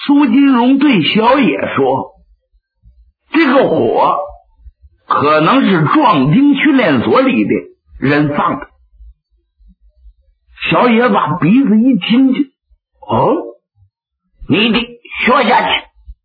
苏金荣对小野说：“这个火可能是壮丁训练所里的人放的。”小野把鼻子一听去，你得学下去。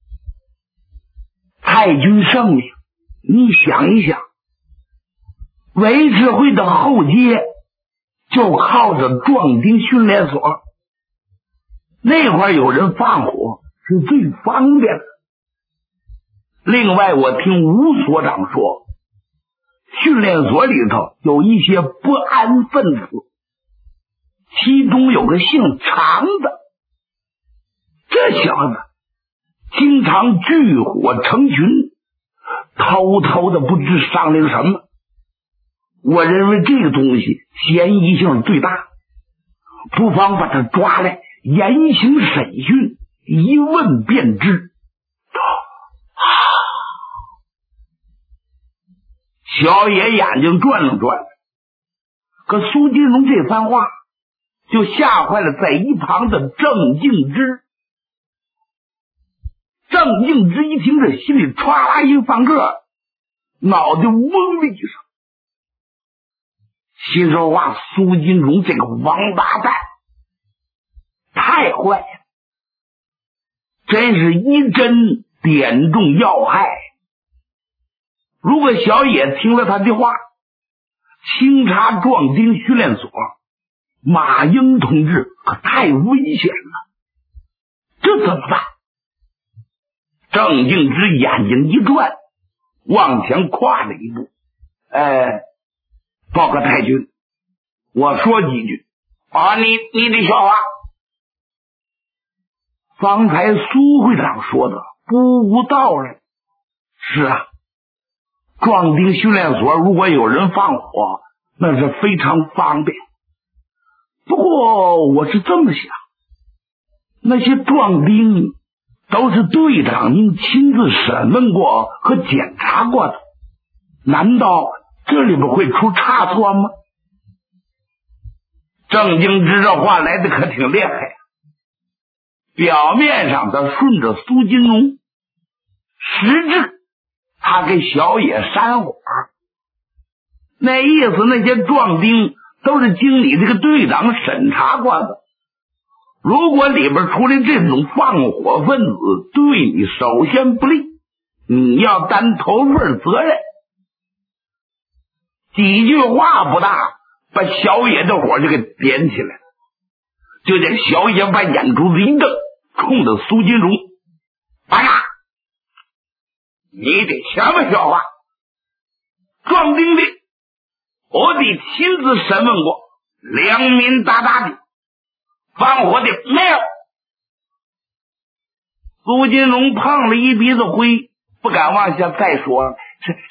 太君圣明，你想一想，维持会的后街就靠着壮丁训练所，那块有人放火是最方便的。另外，我听吴所长说，训练所里头有一些不安分子，其中有个姓常的，这小子经常聚火成群，偷偷的不知商量什么。我认为这个东西嫌疑性最大，不妨把他抓来严刑审讯，一问便知。小野眼睛转了转，可苏金荣这番话就吓坏了在一旁的郑敬之。郑敬之一听，这心里唰啦一翻个，脑袋嗡的一声，心说话，苏金荣这个王八蛋太坏了，真是一针点中要害。如果小野听了他的话，清查壮丁训练所，马英同志可太危险了，这怎么办？郑敬之眼睛一转，往前跨了一步。报告太君，我说几句。你的说话。方才苏会长说的不无道理。是啊，壮丁训练所如果有人放火，那是非常方便。不过我是这么想，那些壮丁都是队长您亲自审问过和检查过的，难道这里边会出差错吗？郑敬之这话来的可挺厉害呀，表面上他顺着苏金荣，实质他给小野煽火，那意思那些壮丁都是经你这个队长审查过的，如果里边出来这种放火分子，对你首先不利，你要担头份责任。几句话不大，把小野的火就给点起来了。就见小野把眼珠子一瞪，冲着苏金荣：“哎呀，你得学不学话？壮丁的我得亲自审问过，良民大大的，放火的没有。”苏金荣碰了一鼻子灰，不敢往下再说了。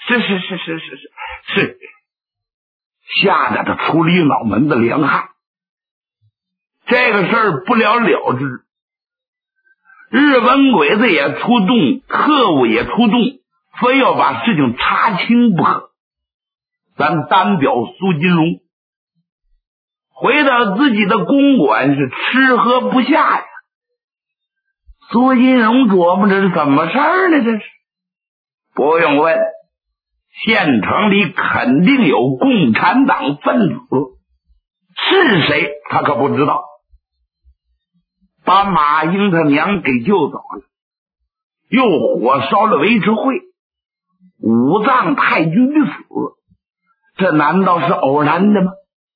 是，吓得他出了一脑门子凉汗。这个事儿不了了之，日本鬼子也出动，特务也出动，非要把事情查清不可。咱单表苏金荣回到自己的公馆是吃喝不下呀。苏金荣琢磨着是怎么事儿呢？这是不用问，县城里肯定有共产党分子，是谁他可不知道。把马英他娘给救走了，又火烧了维持会，武藏太君的死，这难道是偶然的吗？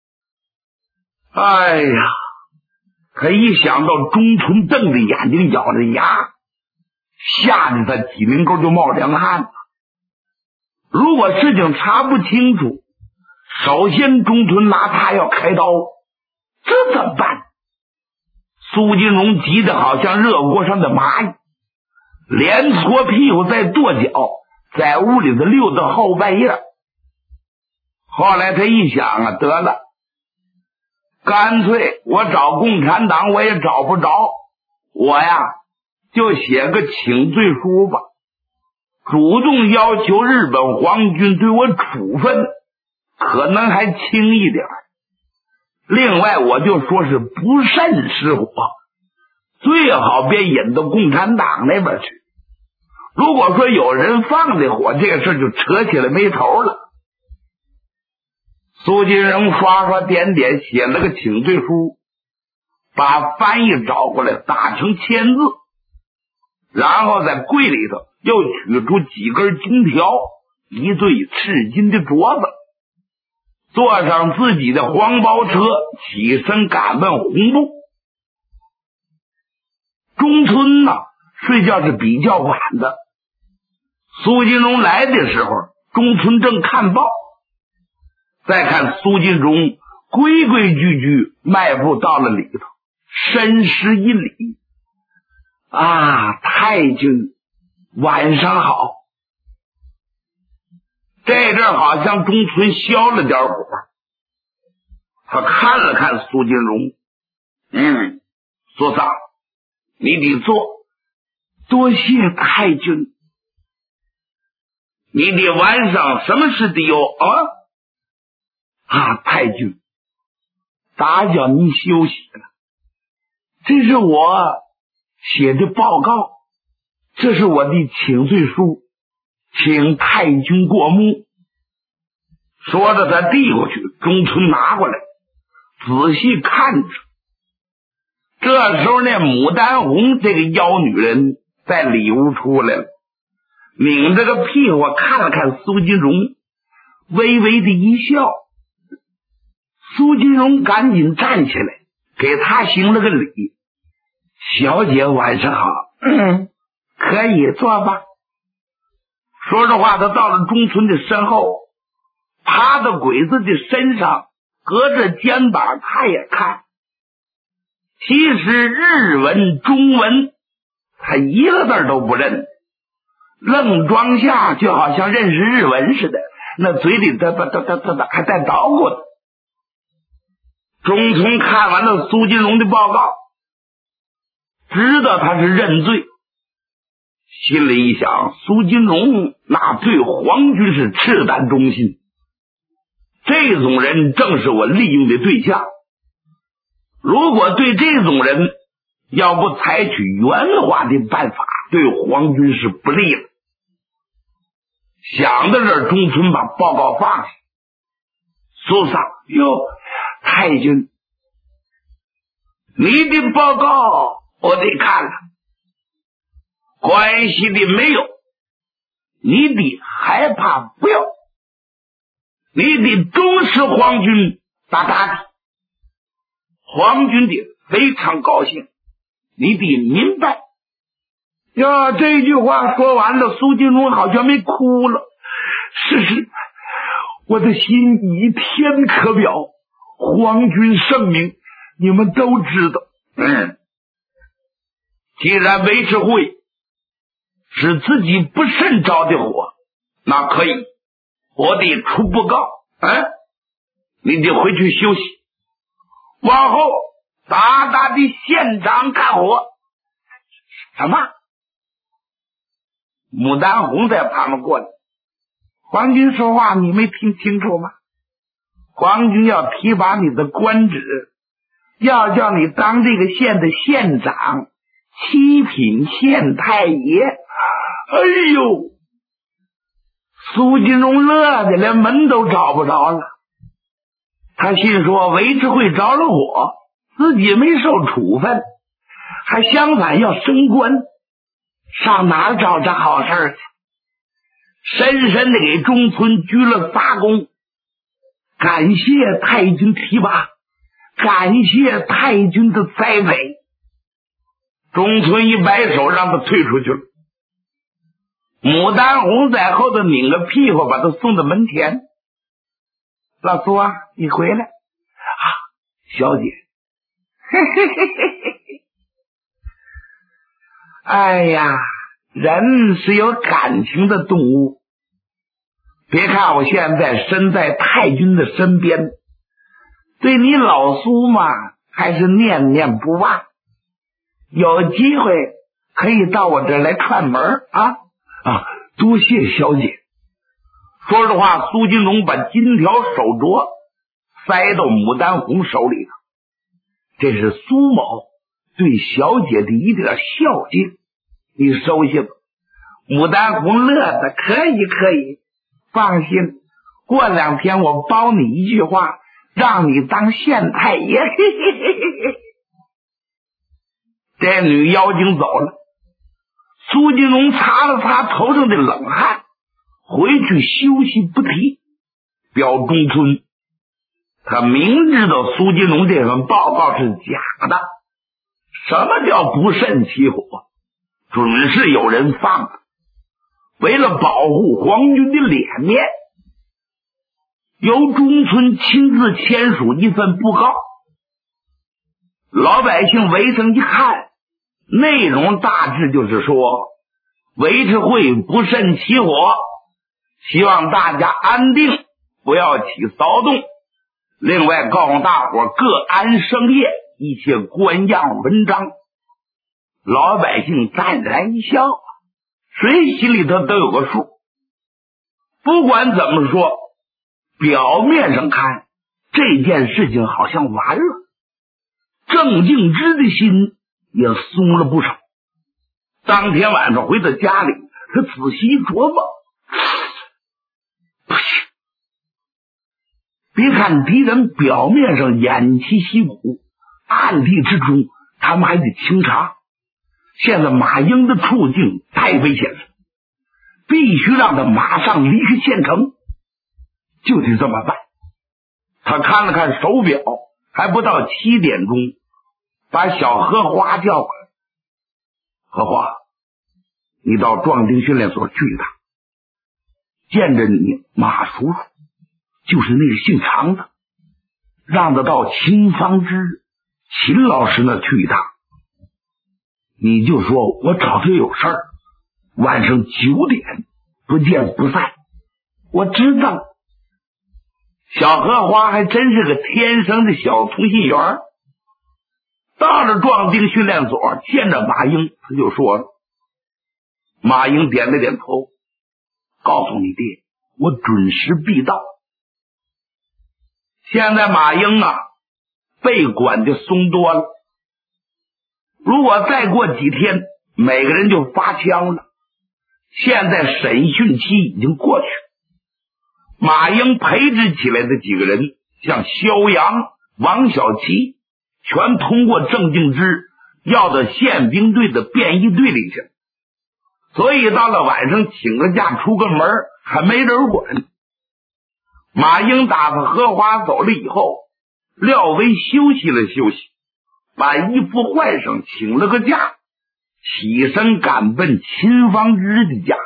哎呀，可一想到钟纯瞪着眼睛咬着牙，吓得他脊梁沟就冒凉汗了。如果事情查不清楚，首先钟纯拿他要开刀，这怎么办？苏金荣急得好像热锅上的蚂蚁，连搓屁股再跺脚，在屋里头溜到后半夜。后来他一想啊，得了，干脆我找共产党我也找不着，我呀就写个请罪书吧，主动要求日本皇军对我处分，可能还轻一点。另外我就说是不慎失火， 最好别引到共产党那边去。如果说有人放的火，这个事就扯起来没头了。苏金荣刷刷点点写了个请罪书，把翻译找过来打成签字，然后在柜里头又取出几根金条，一对赤金的镯子，坐上自己的黄包车，起身赶奔红部。中村呢，睡觉是比较晚的。苏金荣来的时候，中村正看报。再看苏金荣规规矩矩迈步到了里头，深施一礼：“啊，太君晚上好。”这阵好像中村消了点火，他看了看苏金荣，苏桑，你得坐，多谢太君。你得晚上什么事得有太君，打搅您休息了。这是我写的报告，这是我的请罪书，请太君过目。说着他递过去，中村拿过来仔细看着。这时候那牡丹红这个妖女人在里屋出来了，拧着个屁股看了看苏金荣，微微的一笑。苏金荣赶紧站起来给他行了个礼：“小姐晚上好。”“可以坐吧。”说着话，他到了中村的身后，趴到鬼子的身上，隔着肩膀他也看。其实日文中文他一个字都不认，愣装下就好像认识日文似的，那嘴里他还带捣鼓的。中村看完了苏金荣的报告，知道他是认罪，心里一想，苏金荣那对皇军是赤胆忠心，这种人正是我利用的对象。如果对这种人要不采取圆滑的办法，对皇军是不利的。想到这儿，中村把报告放下。苏桑，太君，你的报告我得看了，关系的没有，你得害怕不要，你得忠实皇军大大的，皇军的非常高兴，你得明白。呀，这句话说完了，苏金荣好像没哭了。是，我的心以天可表，皇军圣明，你们都知道。既然维持会是自己不慎着的火，那可以，我得出布告。你得回去休息，往后大大的县长干活。什么？牡丹红在旁边过来。皇军说话你没听清楚吗？皇军要提拔你的官职，要叫你当这个县的县长，七品县太爷。哎呦，苏金荣乐的连门都找不着了。他心说维持会着了火，自己没受处分，还相反要升官，上哪儿找这好事去？深深的给中村鞠了仨躬，感谢太君提拔，感谢太君的栽培。中村一摆手让他退出去了。牡丹红在后头拧个屁股把他送到门前。老苏啊，你回来啊，小姐。哎呀，人是有感情的动物。别看我现在身在太君的身边，对你老苏嘛还是念念不忘。有机会可以到我这儿来串门啊！多谢小姐。说着话，苏金荣把金条手镯塞到牡丹红手里头。这是苏某对小姐的一点孝敬，你收下吧。牡丹红乐的可以可以，放心，过2天我包你一句话，让你当县太爷。这女妖精走了，苏金龙擦了擦头上的冷汗，回去休息不提。表中村他明知道苏金龙这份报告是假的，什么叫不慎起火，准是有人放的。为了保护皇军的脸面，由中村亲自签署一份布告。老百姓围上一看，内容大致就是说，维持会不慎起火，希望大家安定，不要起骚动。另外告诉大伙各安生业，一切官样文章。老百姓淡然一笑，谁心里头都有个数。不管怎么说，表面上看这件事情好像完了，郑敬之的心也松了不少。当天晚上回到家里，他仔细琢磨，不行，别看敌人表面上偃旗息鼓，暗地之中他们还得清查。现在马英的处境太危险了，必须让他马上离开县城，就得这么办。他看了看手表，还不到7点钟，把小荷花叫过来。荷花，你到壮丁训练所去一趟，见着你马叔叔，就是那个姓常的，让他到秦方之秦老师那去一趟。你就说我找他有事儿，晚上9点不见不散。我知道。小荷花还真是个天生的小同心圆。到了壮丁训练所，见着马英，他就说了。马英点了点头，告诉你爹，我准时必到。现在马英啊，被管的松多了。如果再过几天，每个人就发枪了。现在审讯期已经过去，马英培植起来的几个人，像肖阳、王小琪，全通过郑敬之要到宪兵队的便衣队里去。所以到了晚上请个假出个门，还没人管。马英打发荷花走了以后，廖维休息了休息，把衣服换上，请了个假，起身赶奔秦方之的家。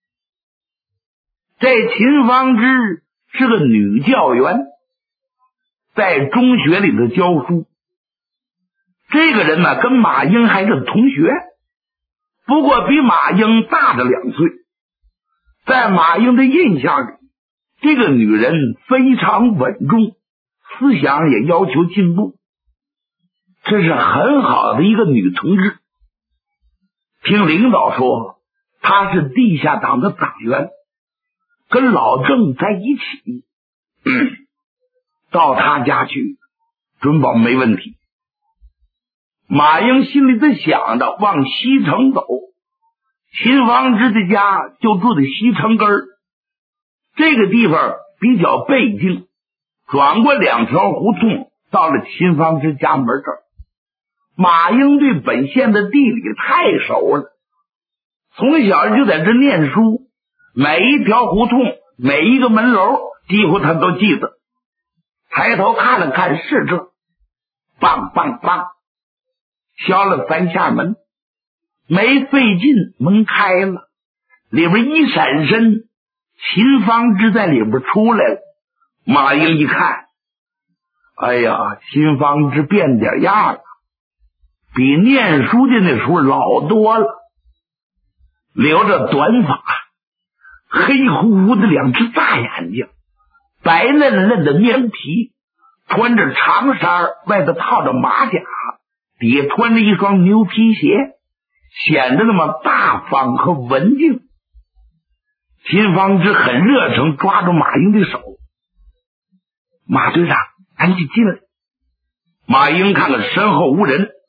这秦方之是个女教员，在中学里头教书。这个人呢，跟马英还是同学，不过比马英大着2岁。在马英的印象里，这个女人非常稳重，思想也要求进步，这是很好的一个女同志。听领导说，她是地下党的党员，跟老郑在一起。到她家去，准保没问题。马英心里在想着往西城走，秦方之的家就住在西城根儿，这个地方比较背静，转过2条胡同，到了秦方之家门这儿。马英对本县的地理太熟了，从小就在这念书，每一条胡同，每一个门楼，几乎他都记得。抬头看了看，是这，梆梆梆，敲了3下门，没费劲，门开了，里边一闪身，秦方之在里边出来了。马英一看，哎呀，秦方之变点样了，比念书的那时候老多了，留着短发，黑乎乎的2只大眼睛，白嫩嫩的面皮，穿着长衫，外头套着马甲，底下穿着一双牛皮鞋，显得那么大方和文静。秦方之很热诚，抓住马英的手，马队长，赶紧进来。马英看看身后无人，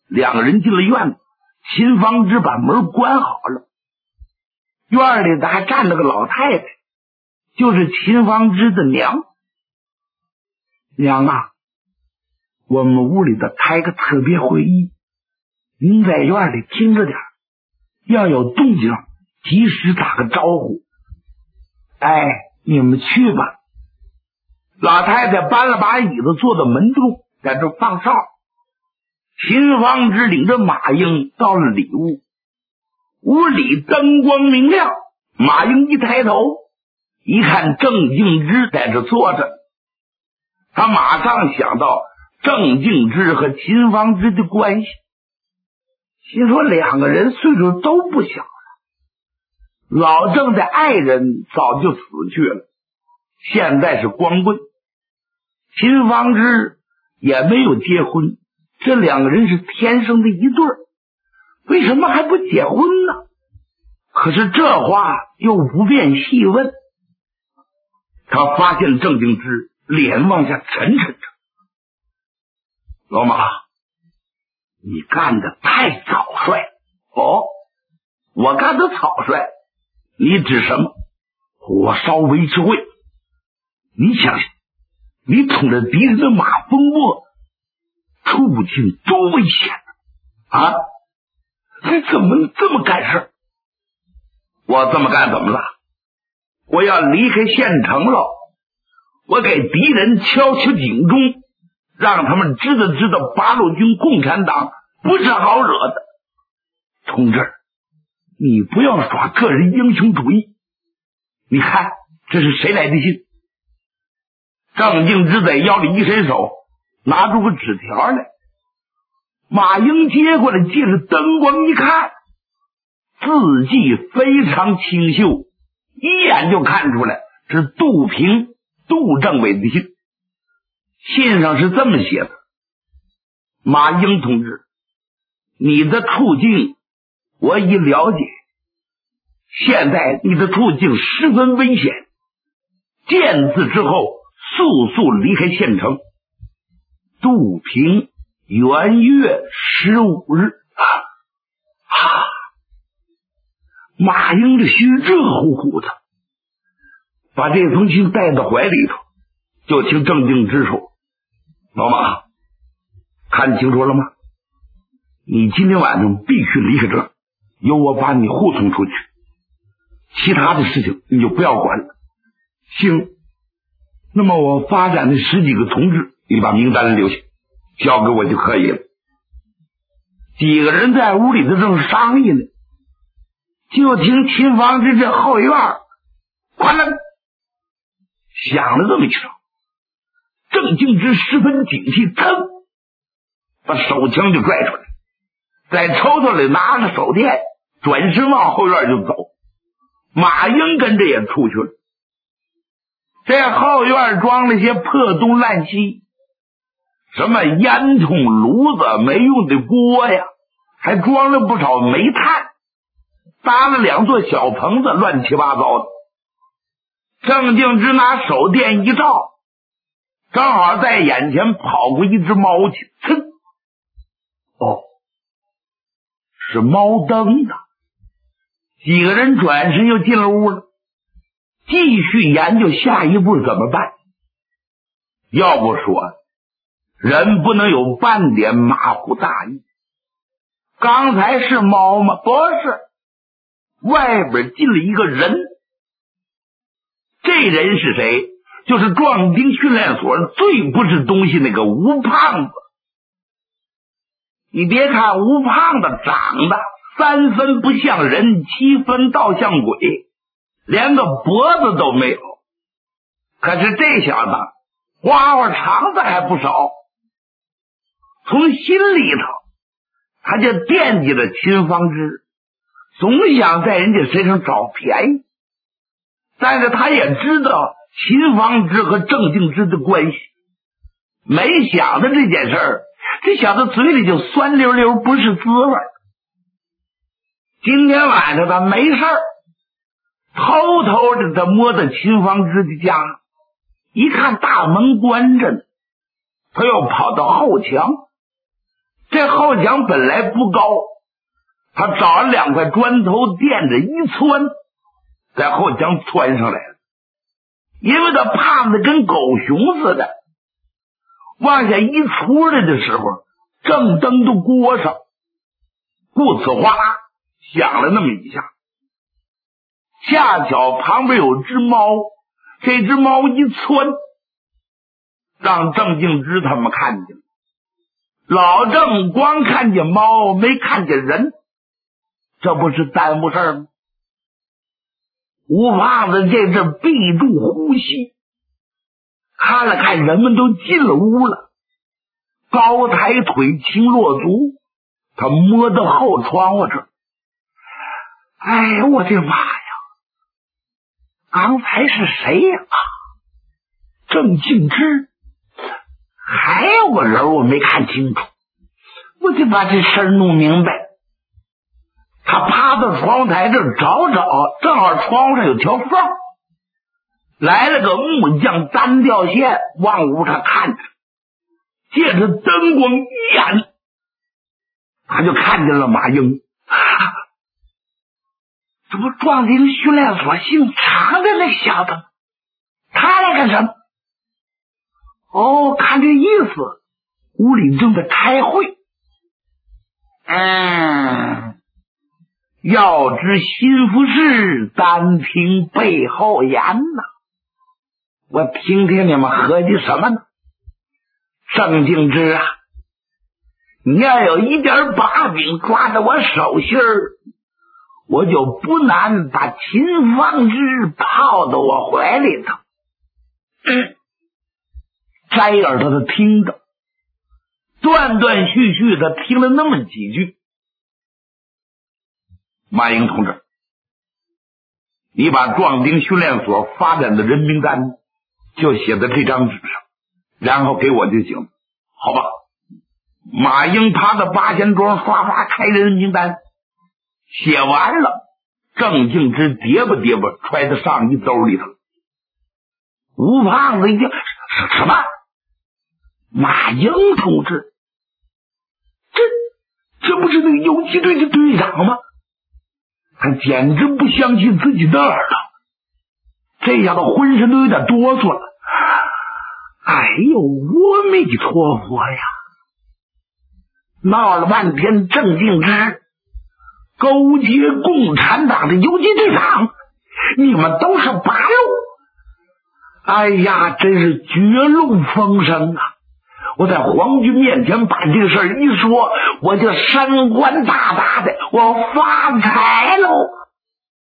两个人进了院子，秦方知把门关好了。院里的还站着个老太太，就是秦方知的娘。娘啊，我们屋里的开个特别会议，您在院里听着点，要有动静及时打个招呼。哎，你们去吧。老太太搬了把椅子坐到门中，在这放哨。秦方知领着马英到了里屋，屋里灯光明亮。马英一抬头一看郑敬之在这坐着，他马上想到郑敬之和秦方知的关系，心说两个人岁数都不小了，老郑的爱人早就死去了，现在是光棍，秦方知也没有结婚，这两个人是天生的一对儿，为什么还不结婚呢？可是这话又不便细问。他发现郑敬之脸往下沉沉着。老马，你干的太草率。哦，我干的草率，你指什么？火烧维持会，你想想，你捅着敌人的马蜂窝，出不清多危险啊！你怎么这么干事？我这么干怎么了？我要离开县城了，我给敌人敲警钟，让他们知道八路军共产党不是好惹的。同志，你不要耍个人英雄主义。你看这是谁来的信？郑敬之在腰里一伸手，拿出个纸条来。马英接过来，借着灯光一看，字迹非常清秀，一眼就看出来是杜平、杜政委的信。信上是这么写的：马英同志，你的处境我已了解，现在你的处境十分危险，见字之后速离开县城。杜平元月15日。马英的心热乎乎的，把这封信带到怀里头，就听郑敬之说：老马，看清楚了吗？你今天晚上必须离开这儿，由我把你护送出去，其他的事情你就不要管了。行，那么我发展的10几个同志，你把名单留下，交给我就可以了。几个人在屋里头正商议呢，就听秦方知这后院哐啷响了这么一声。郑敬之十分警惕，噌把手枪就拽出来，在抽屉里拿着手电，转身往后院就走。马英跟着也出去了。这后院装了些破东烂西，什么烟囱、炉子、没用的锅呀，还装了不少煤炭，搭了2座小棚子，乱七八糟的。郑敬之拿手电一照，正好在眼前跑过一只猫去，噌！哦，是猫灯的。几个人转身又进了屋了，继续研究下一步怎么办。要不说人不能有半点马虎大意。刚才是猫吗？不是，外边进了一个人。这人是谁？就是壮丁训练所最不是东西那个吴胖子。你别看吴胖子长得3分不像人，7分倒像鬼，连个脖子都没有。可是这小子花花肠子还不少，从心里头他就惦记着秦方知，总想在人家身上找便宜。但是他也知道秦方知和郑敬之的关系，没想到这件事儿，这小子嘴里就酸溜溜，不是滋味。今天晚上他没事儿，偷偷的他摸到秦方知的家，一看大门关着呢，他又跑到后墙， 这后墙本来不高，他找了2块砖头垫着一窜，在后墙窜上来了。因为他胖的跟狗熊似的，往下一出来的时候，正蹬到锅上，顾此哗啦响了那么一下。恰巧旁边有只猫，这只猫一窜，让郑敬之他们看见了。老郑光看见猫没看见人，这不是耽误事儿吗？吴胖子这阵闭住呼吸，看了看人们都进了屋了，高抬腿轻落足，他摸到后窗户这儿。哎呀，我的妈呀！刚才是谁呀？郑敬之，还有个人我没看清楚，我得把这事儿弄明白。他趴到窗台这儿找找，正好窗户上有条缝，来了个木匠单吊线往屋上看着，借着灯光一眼，他就看见了马英。这不壮丁训练所姓常的那小子吗？他来干什么？哦，看这意思，屋里正在开会。要知心腹事，单凭背后言呐。我听听你们合计什么呢？郑敬之啊，你要有一点把柄抓在我手心儿，我就不难把秦方之泡到我怀里头。摘耳朵的听着，断断续续的听了那么几句。马英同志，你把壮丁训练所发展的人名单就写在这张纸上，然后给我就行，好吧？马英趴在八仙桌刷刷开人名单，写完了，郑敬之叠吧叠吧揣在上衣兜里头。吴胖子一听，什么？马英同志，这不是那个游击队的队长吗？他简直不相信自己的耳朵，这下子浑身都有点哆嗦了。哎呦，阿弥陀佛呀！闹了半天，郑敬之勾结共产党的游击队长，你们都是八路！哎呀，真是绝路风声啊！我在皇军面前把这个事儿一说，我就升官大大的，我发财喽！